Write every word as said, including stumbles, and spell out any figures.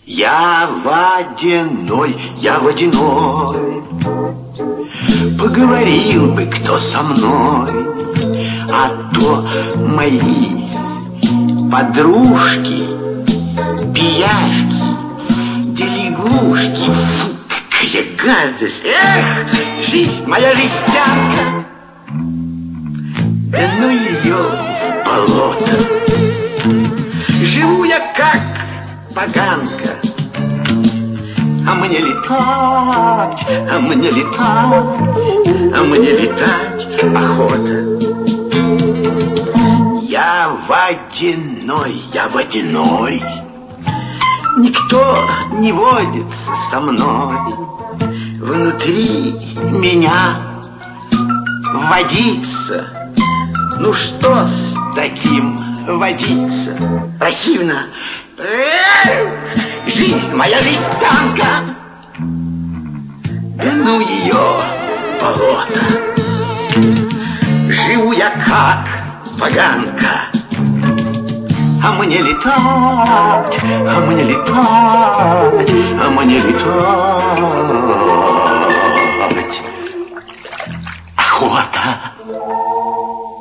Я водяной, я водяной. Поговорил бы кто со мной, а то мои подружки, пиявки, да лягушки. Фу, какая гадость! Эх, жизнь моя жестянка! Да ну ее в болото! Живу я как поганка, а мне летать, а мне летать, а мне летать охота. Я водяной, я водяной. Никто не водится со мной. Внутри меня водится. Ну что с таким водиться? Противно. Жизнь моя жестянка. Да ну ее болото. Живу я как поганка, а мне летать, а мне летать, а мне летать.